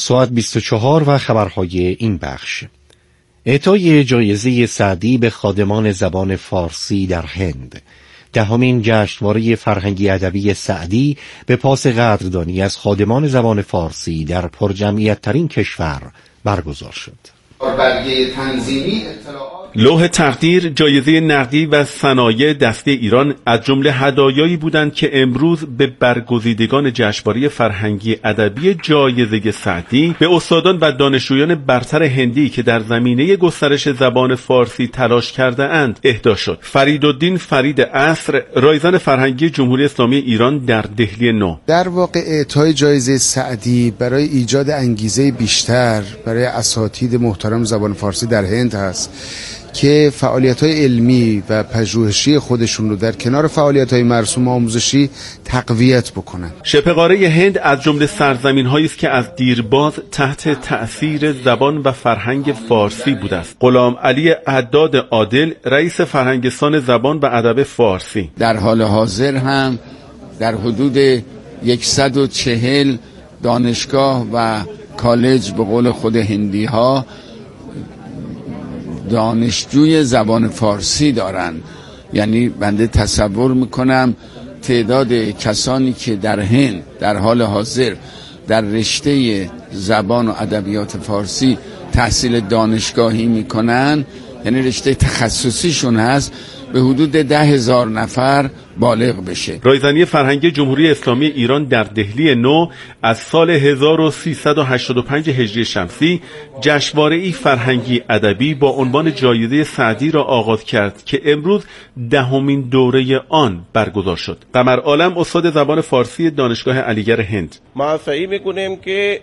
ساعت 24 و خبرهای این بخش. اعطای جایزه سعدی به خادمان زبان فارسی در هند. 10مین جشنواره فرهنگی ادبی سعدی به پاس قدردانی از خادمان زبان فارسی در پرجمعیت ترین کشور برگزار شد. برگه تنظیمی لوح تقدیر، جایزه نقدی و صنایع دستی ایران از جمله هدایایی بودند که امروز به برگزیدگان جشنواره فرهنگی ادبی جایزه سعدی به استادان و دانشجویان برتر هندی که در زمینه گسترش زبان فارسی تلاش کرده اند اهدا شد. فریدالدین فرید عصر، رایزن فرهنگی جمهوری اسلامی ایران در دهلی نو. در واقع اعطای جایزه سعدی برای ایجاد انگیزه بیشتر برای اساتید محترم زبان فارسی در هند هست که فعالیت‌های علمی و پژوهشی خودشون رو در کنار فعالیت‌های مرسوم آموزشی تقویت بکنن. شبه قاره هند از جمله سرزمین‌هایی است که از دیرباز تحت تأثیر زبان و فرهنگ فارسی بوده است. غلام علی عداد عادل، رئیس فرهنگستان زبان و ادب فارسی: در حال حاضر هم در حدود 140 دانشگاه و کالج به قول خود هندی‌ها دانشجوی زبان فارسی دارن. یعنی بنده تصور میکنم تعداد کسانی که در هند در حال حاضر در رشته زبان و ادبیات فارسی تحصیل دانشگاهی میکنن، یعنی رشته تخصصیشون هست، به حدود 10,000 نفر بالغ بشه. رایزنی فرهنگی جمهوری اسلامی ایران در دهلی نو از سال 1385 هجری شمسی جشنواره‌ای فرهنگی ادبی با عنوان جایزه سعدی را آغاز کرد که امروز 10مین دوره آن برگزار شد. قمر عالم، استاد زبان فارسی دانشگاه علیگرد هند: ما سعی میکنیم که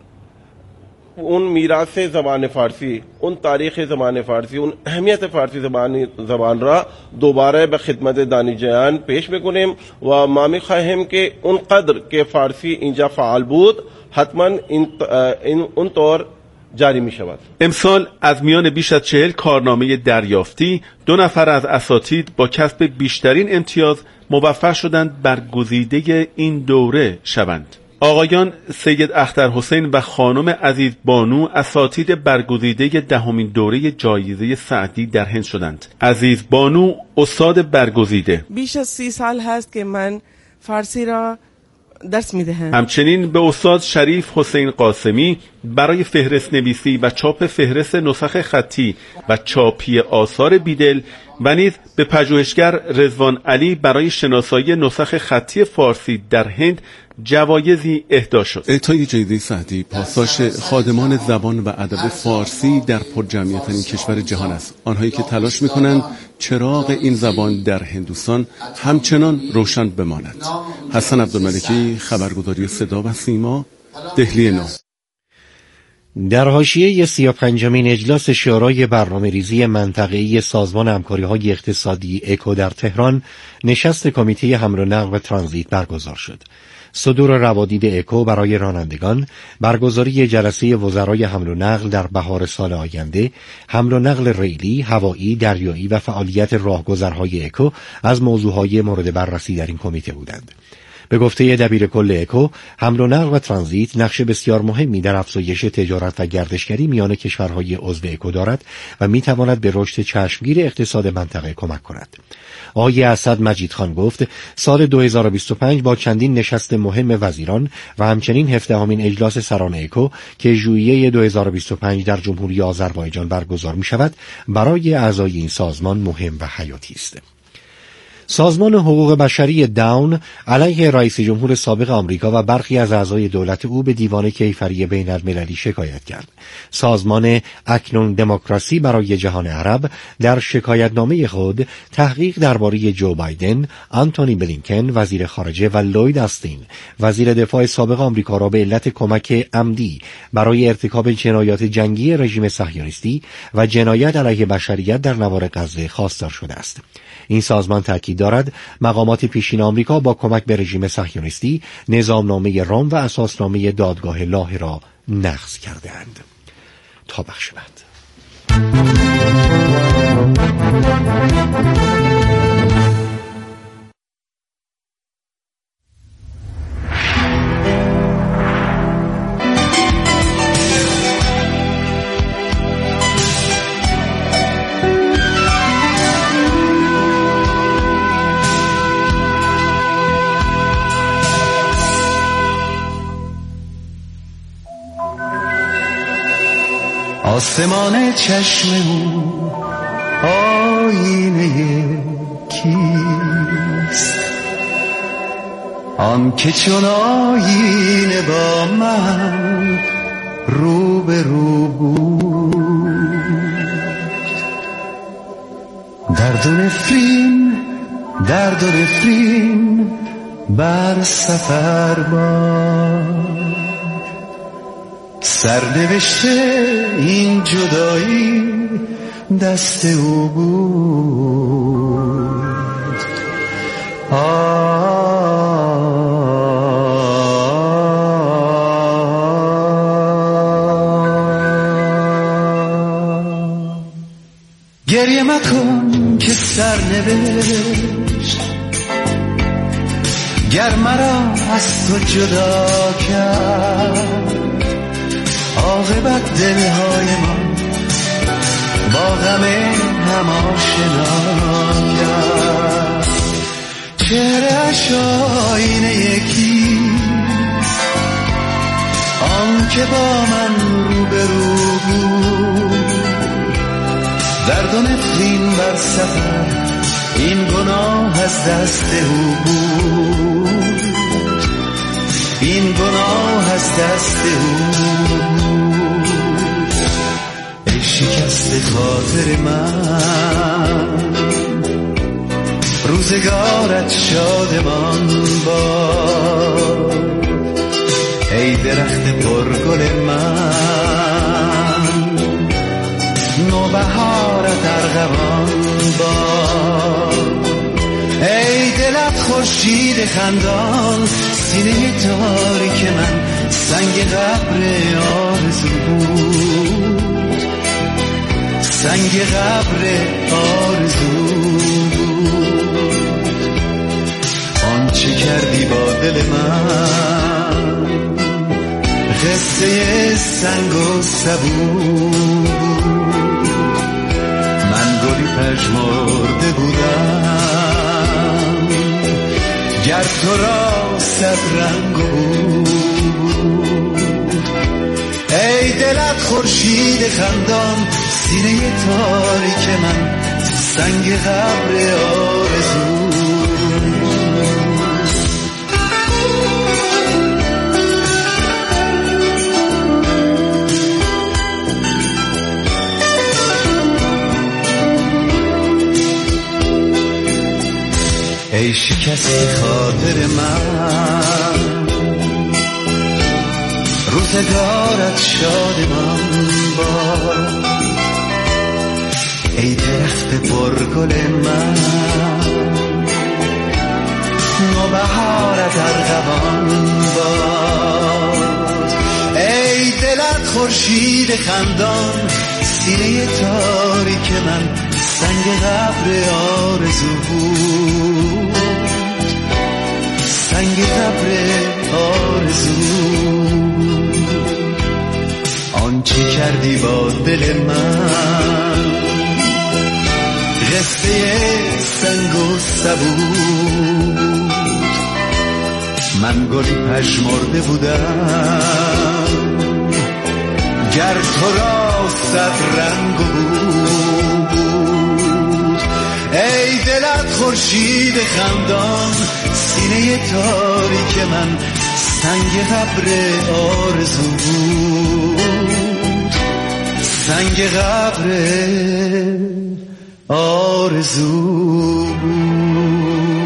اون میراث زبان فارسی، اون تاریخ زبان فارسی، اون اهمیت فارسی زبان را دوباره به خدمت دانشجویان پیش میکنیم و ما میخواهیم که اون قدر که فارسی اینجا فعال بود حتما اون طور جاری می شود. امسال از میان بیش از 40 کارنامه دریافتی 2 نفر از اساتید با کسب بیشترین امتیاز موفق شدند برگزیده این دوره شوند. آقایان سید اخترحسین و خانم عزیز بانو اساتید برگزیده 10مین دوره جایزه سعدی در هند شدند. عزیز بانو، استاد برگزیده: بیش از 30 سال هست که من فارسی را درس میدهم. همچنین به استاد شریف حسین قاسمی برای فهرست نویسی و چاپ فهرست نسخ خطی و چاپی آثار بیدل و نیز به پژوهشگر رضوان علی برای شناسایی نسخ خطی فارسی در هند جوایزی اهدا شد. اعطای جایزه سعدی پاسداشت خادمان زبان و ادب فارسی در پرجمعیت‌ترین کشور جهان است. آنهایی که تلاش می‌کنند چراغ این زبان در هندوستان همچنان روشن بماند. حسن عبدالملکی، خبرگزاری صدا و سیما، دهلی نو. در حاشیه 35مین اجلاس شورای برنامه‌ریزی منطقه‌ای سازمان همکاری‌های اقتصادی اکو در تهران نشست کمیته حمل و نقل و ترانزیت برگزار شد. صدور روادید اکو برای رانندگان، برگزاری جلسه وزرای حمل و نقل در بهار سال آینده، حمل و نقل ریلی، هوایی، دریایی و فعالیت راهگذرهای اکو از موضوعهای مورد بررسی در این کمیته بودند. به گفته دبیر کل اکو، حمل و نقل و ترانزیت نقش بسیار مهمی در افزایش تجارت و گردشگری میان کشورهای عضو اکو دارد و میتواند به رشد چشمگیر اقتصاد منطقه کمک کند. آقای اسد مجید خان گفت سال 2025 با چندین نشست مهم وزیران و همچنین 17مین اجلاس سران اکو که ژوئیه 2025 در جمهوری آذربایجان برگزار می شود برای اعضای این سازمان مهم و حیاتی است. سازمان حقوق بشری داون علیه رئیس جمهور سابق آمریکا و برخی از اعضای دولت او به دیوان کیفری بین المللی شکایت کرد. سازمان اکنون دموکراسی برای جهان عرب در شکایتنامه خود تحقیق درباره جو بایدن، آنتونی بلینکن وزیر خارجه و لوید استین وزیر دفاع سابق آمریکا را به علت کمک عمدی برای ارتکاب جنایات جنگی رژیم صهیونیستی و جنایت علیه بشریت در نوار غزه خواستار شده است. این سازمان تاکید دارد مقامات پیشین آمریکا با کمک به رژیم صهیونیستی نظامنامه رام و اساسنامه دادگاه لاهه را نقض کردند. تا بخش بعد. آسمان چشم او آینه کیست؟ آن که چون آینه با من رو به رو بود. درد و نفرین بر سفر باد، سرنوشته این جدایی دست او بود. گریه مکن که سرنوشت گر مرا از تو جدا کرد، عاقبت دلهای ما با غم هم آشنا کرد. چهره‌اش آینه یکیست، آن که با من روبرو بود. درد و نفرین بر سفر این گناه از دست او بود، این گناه از دست او بود. ای شکست خاطر من، روزگارت شادمان باد. ای درخت پرگل من، نوبهارت ارغوان باد. ای دلت خورشید خندان، سینه تاریک من سنگ قبر آرزو بود، سنگ قبر آرزو بود. آنچه کردی با دل من قصه سنگ و سبو. من گلی پژمرده بودم گر تو را صد رنگ بود. ای دلت خورشید خندان، سینه تاریک من سنگ قبر آرزو. ای شکست خاطر من، روزگارت شادمان باد. ای درخت پرگل من، نوبهارت ارغوان باد. ای دلت خورشید خندان، سینه تاریک من سنگ قبر آرزو بود، سنگ قبر آرزو. آنچه کردی با دل من قصه سنگ و سبو. من گلی پژمرده بودم گر تو را صد رنگ بود. ای دلت خورشید خندان، سینه تاریک من سنگ قبر آرزو بود، سنگ قبر آرزو بود.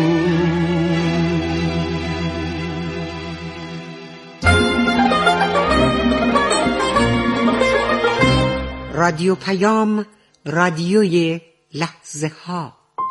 رادیو پیام، رادیوی لحظه ها.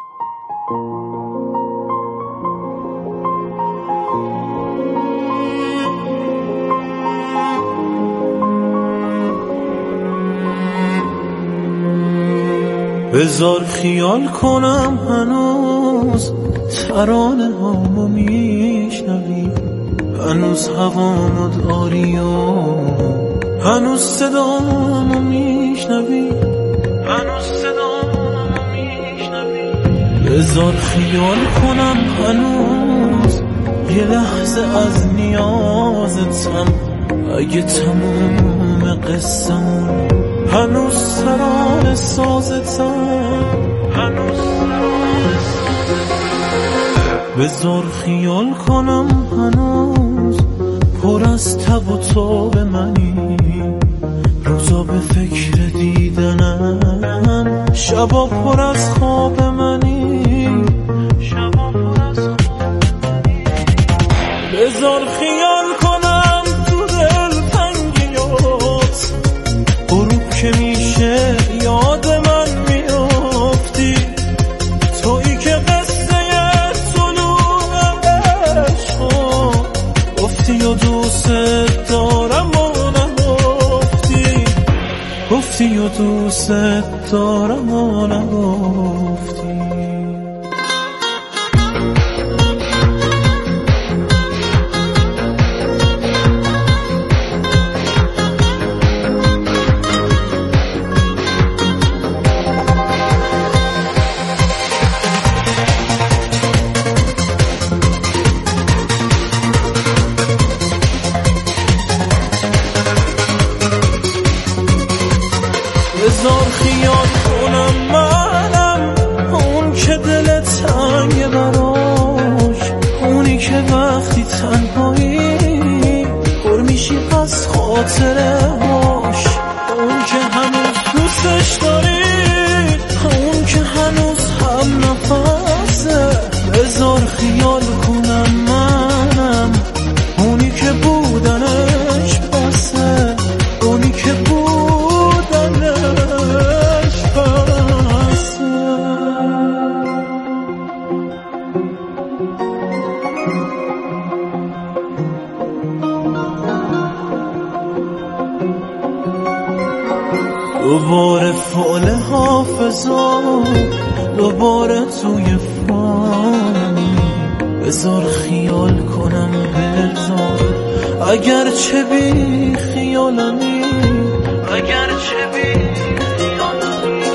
بذار خیال کنم هنوز ترانه هامو میشنوی، هنوز هوامو داری و هنوز صدامو میشنوی، هنوز صدامو میشنوی. بذار خیال کنم هنوز یه لحظه از نیازتم، اگه تموم قصه‌مون هنوز ترانه سازتم، هنوز ترانه سازتم. بذار خیال کنم هنوز پر از تب و تاب منی، روزا به فکر دیدنم، شبا پر از خواب منی، شبا پر از خواب منی. بذار خیال کنم تو دل تنگیات، غروب که میشه یاد من میافتی، تویی که قصه طلوع عشقا گفتی و دوست دارم و نگفتی، گفتی و دوست دارم و نگفتی. بذار خیال کنم منم اون که دل تنگ براش، اونی که وقتی تنهایی پر میشی از خاطره هاش، اون که هنوز دوستش داری، اون که هنوز هم نفسه. بذار خیال کنم منم اونی که بودنش بسه، اونی که دوباره فعل حافظا، دوباره توی فانی. بذار خیال کنم بذار، اگر چه بی خیالمی، اگر چه بی خیالمی.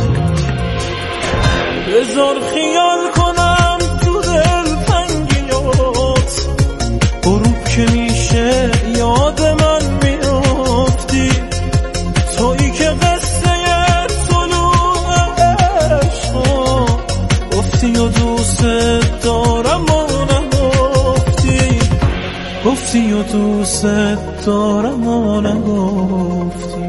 بذار خیال کنم تو دل تنگیات، غروب که میشه یاد من میافتی، تویی که قصه طلوع عشقا گفتی و دوست دارم و نگفتی، گفتی و دوست دارم و نگفتی.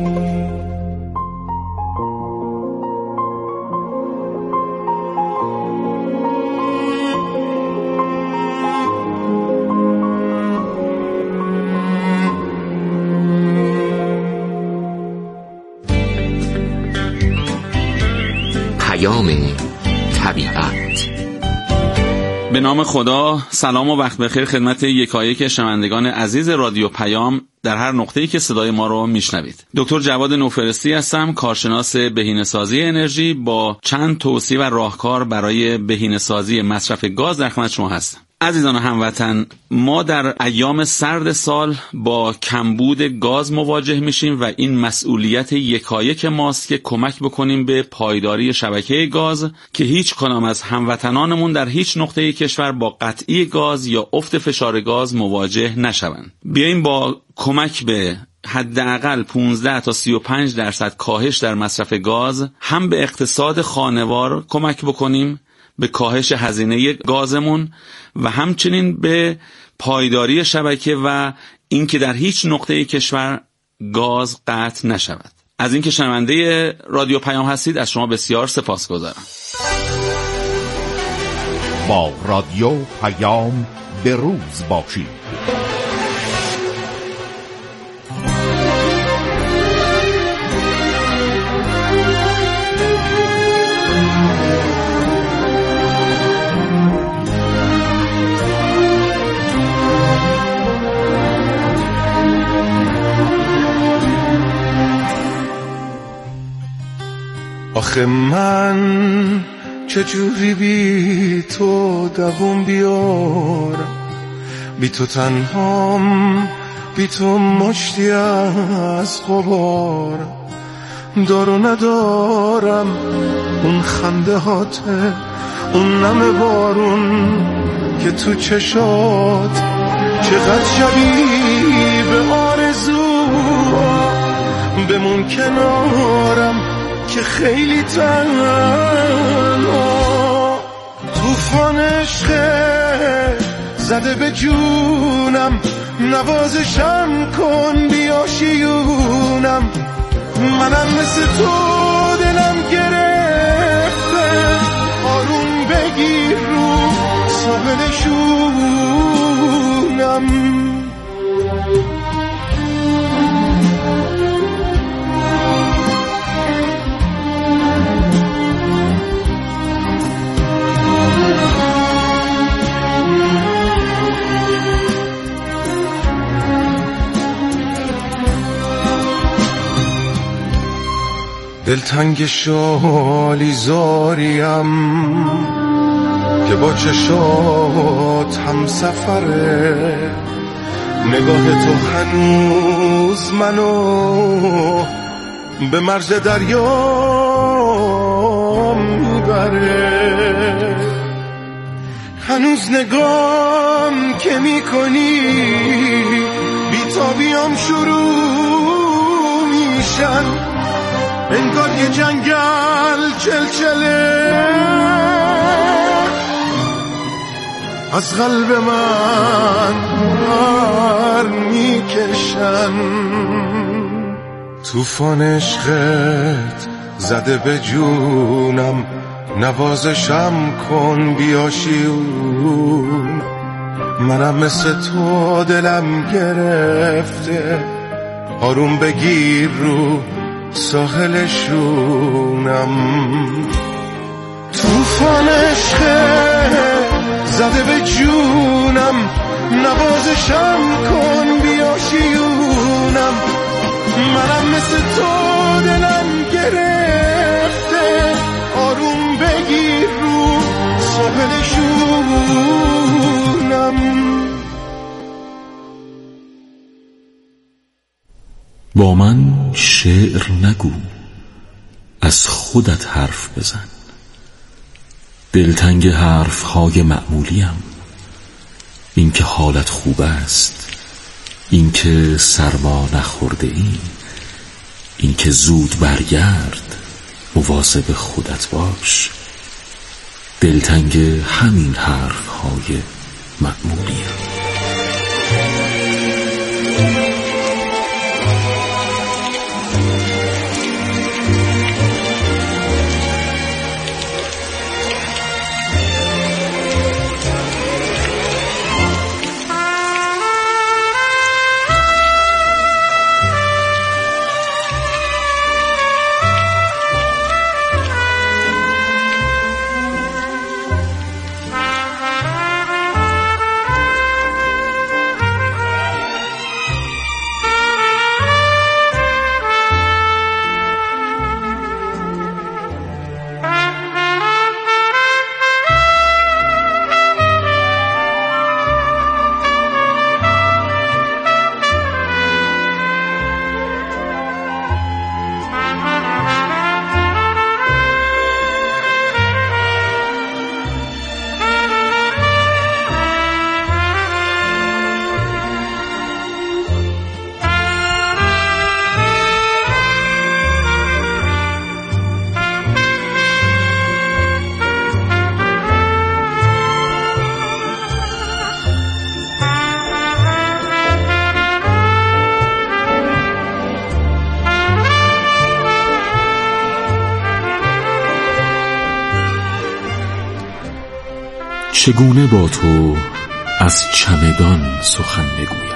طبیعت. به نام خدا، سلام و وقت بخیر خدمت یکایک شنوندگان عزیز رادیو پیام در هر نقطه‌ای که صدای ما رو میشنوید. دکتر جواد نوفرستی هستم، کارشناس بهینه‌سازی انرژی با چند توصیه و راهکار برای بهینه‌سازی مصرف گاز در خدمت شما هستم. عزیزان هموطن، ما در ایام سرد سال با کمبود گاز مواجه میشیم و این مسئولیت یکایک ماست که کمک بکنیم به پایداری شبکه گاز که هیچ کدام از هموطنانمون در هیچ نقطه کشور با قطعی گاز یا افت فشار گاز مواجه نشوند. بیاییم با کمک به حداقل 15 تا 35% کاهش در مصرف گاز هم به اقتصاد خانوار کمک بکنیم، به کاهش هزینه گازمون و همچنین به پایداری شبکه و اینکه در هیچ نقطه کشور گاز قطع نشود. از اینکه شنونده رادیو پیام هستید از شما بسیار سپاسگزارم. با رادیو پیام به روز باشید. آخه من چجوری بی تو دووم بیارم، بی تو تنهام، بی تو مشتی از غبار، دارو ندارم اون خنده هاته، اون نم بارون که تو چشات، چقدر شبیه به آرزو، بمون کنارم که خیلی تنها. طوفان عشق زده به جونم، نوازشم کن بیا شیونم. منم مثل تو دلم گرفته، آروم بگیر رو ساحل شونم. دلتنگ شالی زاریم که با چشات هم سفره. نگاه تو هنوز منو به مرز دریا میبره. هنوز نگام که میکنی بیتابیام شروع میشن. انگار یه جنگل چلچله از قلب من بر میکشن. طوفان عشقت زده به جونم، نوازشم کن بیا شیون. منم مثل تو دلم گرفته، آروم بگیر رو ساحل شونم. طوفان عشق زده به جونم، نوازشم کن بیا شیونم. منم مثل تو دلم گرفته، آروم بگیر رو ساحل شونم. با من شعر نگو، از خودت حرف بزن. دلتنگ حرفهای معمولیم، این که حالت خوب است، این که سرما نخورده ای، این که زود برگرد، مواظب خودت باش. دلتنگ همین حرفهای معمولیم. چگونه با تو از چمدان سخن بگویم؟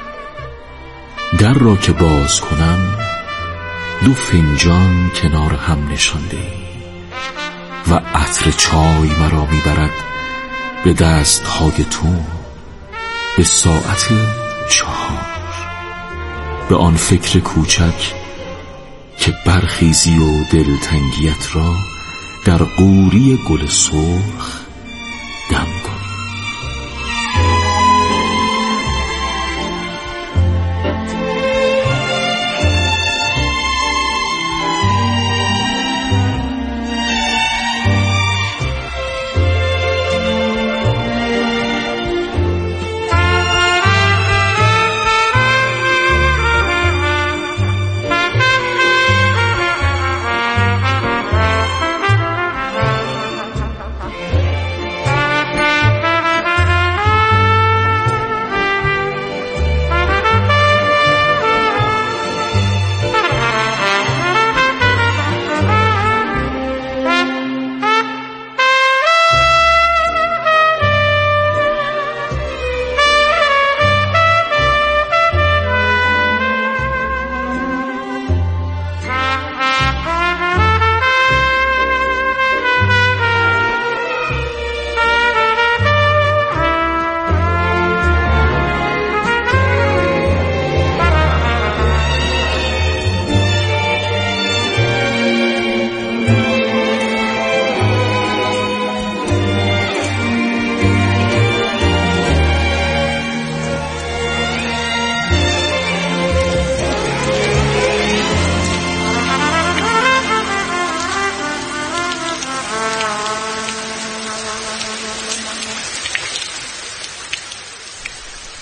در را که باز کنم 2 فنجان کنار هم نشانده ای و عطر چای مرا میبرد به دستهای تو به ساعت 4، به آن فکر کوچک که برخیزی و دلتنگیت را در قوری گل سرخ دم کنی.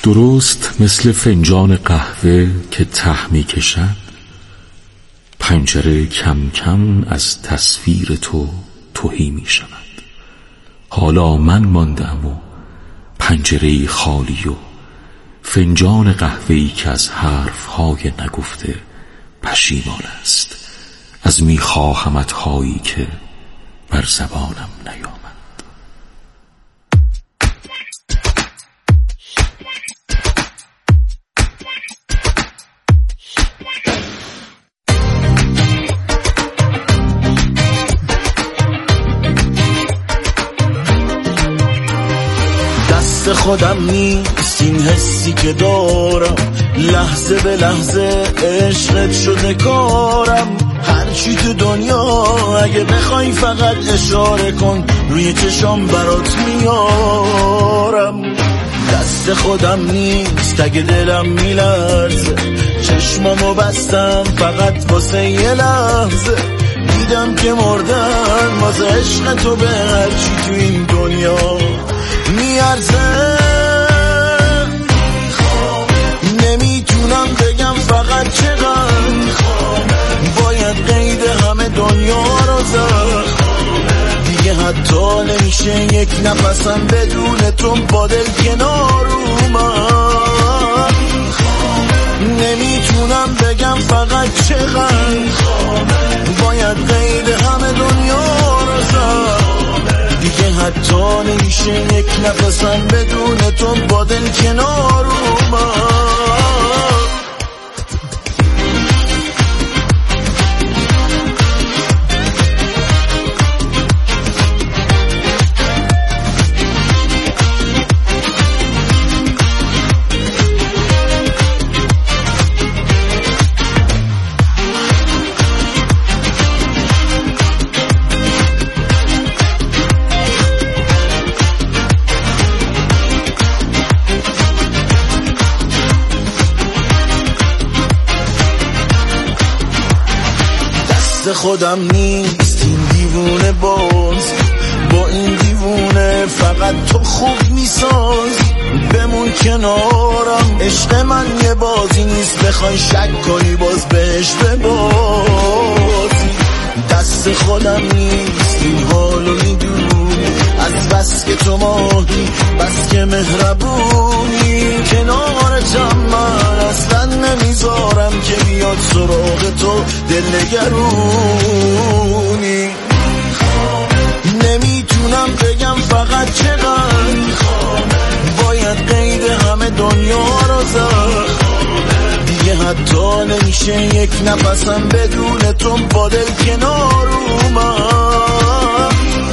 درست مثل فنجان قهوه که ته می کشد، پنجره کم کم از تصویر تو تهی می شود. حالا من ماندم و پنجره خالی و فنجان قهوه‌ای که از حرفهای نگفته پشیمان است از میخواهمت هایی که بر زبانم نیامد. خودم نیست این حسی که دارم، لحظه به لحظه عشقت شده کارم. هرچی تو دنیا اگه بخوای فقط اشاره کن، روی چشام برات میارم. دست خودم نیست اگه دلم میلرزه، چشمامو بستم فقط واسه یه لحظه. دیدم که مردن واسه عشق تو به هرچی تو این دنیا میارزه. نمیتونم بگم فقط چقدر باید قید همه دنیا رو زد. دیگه حتی نمیشه یک نفسم بدون تو با دل کنار اومد. نمیتونم بگم فقط چقدر باید قید همه دنیا رو زد. دیگه حتی نمیشه یک نفسم بدون تو با دل کنار اومد. خودم نیست این دیوونه باز، با این دیوونه فقط تو خوب میساز. بمون کنارم، عشق من یه بازی نیست بخوای شک کنی باز بهش ببازی. دست خودم نیست این حالو میدونی، از بس که تو ماهی بس که مهربونی. کنارتم من اصلا نمیذارم که بیاد سراغ تو دلنگرونی. نمیتونم بگم فقط چقدر باید قید همه دنیا رو زد. دیگه حتی نمیشه یک نفسم بدون تو با دل کنار اومد.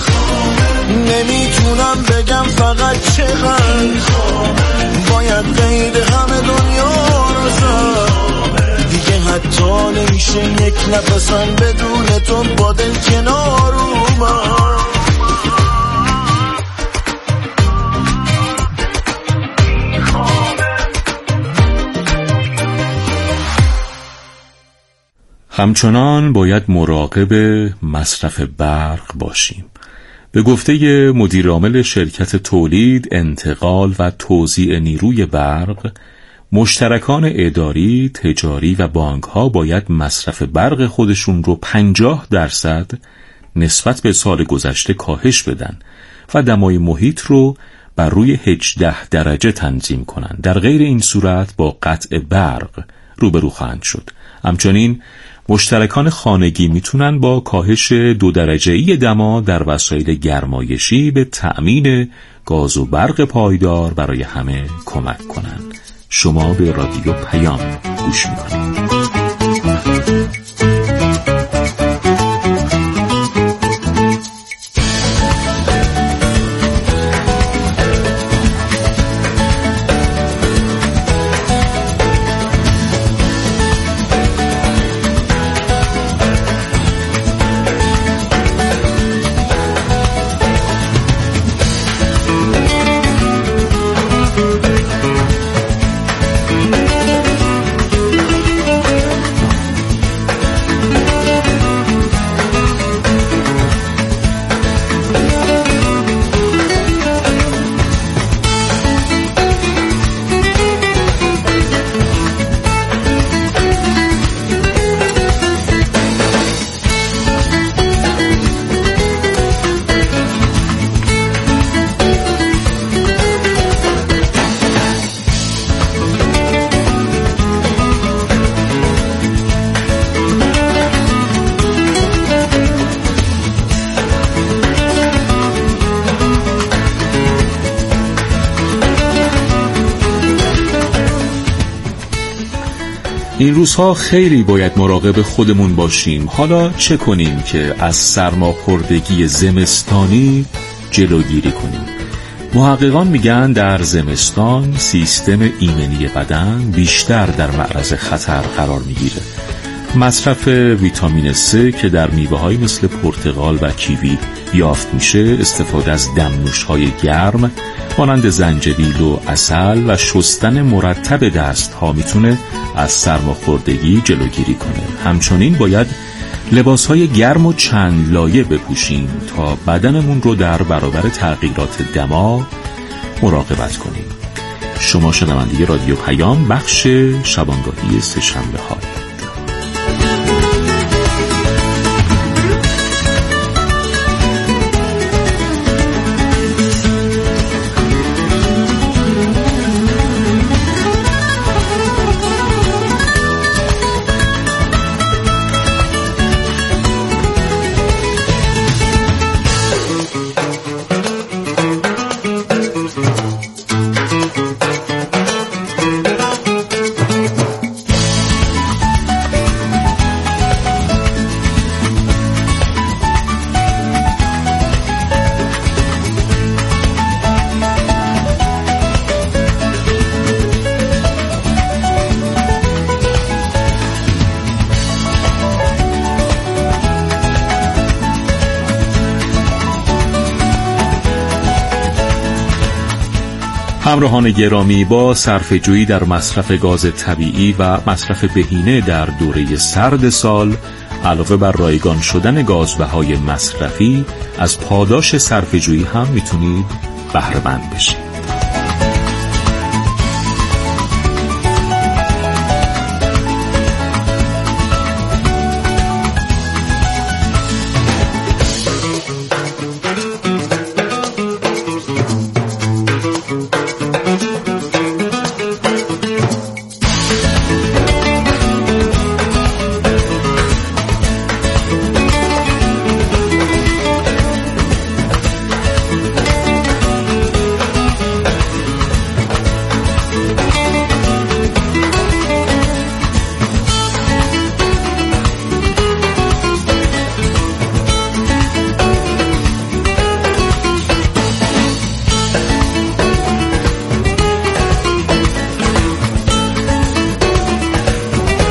نمیتونم بگم فقط چقدر باید قید همه دنیا رو زد. دیگه حتی نمیشه یک نفسم بدون تو با دل کنار اومد. همچنان باید مراقب مصرف برق باشیم. به گفته مدیر عامل شرکت تولید، انتقال و توزیع نیروی برق، مشترکان اداری، تجاری و بانک‌ها باید مصرف برق خودشون رو 50% نسبت به سال گذشته کاهش بدن و دمای محیط رو بر روی 18 درجه تنظیم کنن. در غیر این صورت با قطع برق روبرو خواهند شد. همچنین مشترکان خانگی میتونن با کاهش 2 درجه‌ای دما در وسایل گرمایشی به تأمین گاز و برق پایدار برای همه کمک کنند. شما به رادیو پیام گوش میکنید. این روزها خیلی باید مراقب خودمون باشیم. حالا چه کنیم که از سرماخوردگی زمستانی جلوگیری کنیم؟ محققان میگن در زمستان سیستم ایمنی بدن بیشتر در معرض خطر قرار میگیره. مصرف ویتامین C که در میوه‌های مثل پرتقال و کیوی یافت میشه، استفاده از دمنوش‌های گرم مانند زنجبیل و عسل و شستن مرتب دست‌ها میتونه از سرماخوردگی جلوگیری کنه. همچنین باید لباس‌های گرم و چند لایه بپوشیم تا بدنمون رو در برابر تغییرات دما مراقبت کنیم. شما شنونده رادیو پیام، بخش شبانگاهی سه‌شنبه ها. همراهان گرامی، با صرفه‌جویی در مصرف گاز طبیعی و مصرف بهینه در دوره سرد سال، علاوه بر رایگان شدن گازبهای مصرفی، از پاداش صرفه‌جویی هم میتونید بهره مند بشید.